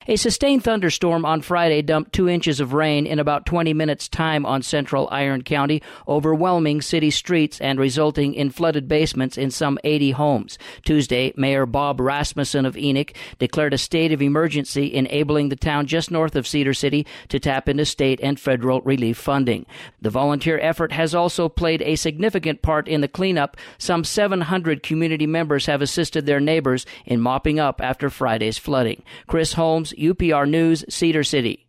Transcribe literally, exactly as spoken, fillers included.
A sustained thunderstorm on Friday dumped two inches of rain in about twenty minutes' time on central Iron County, overwhelming city streets and resulting in flooded basements in some eighty homes. Tuesday, Mayor Bob Rasmussen of Enoch declared a state of emergency, enabling the town just north of Cedar City to tap into state and federal relief funding. The volunteer effort has also played a significant part in the cleanup. Some seven hundred community members have assisted their neighbors in mopping up after Friday's flooding. Chris Holmes, U P R News, Cedar City.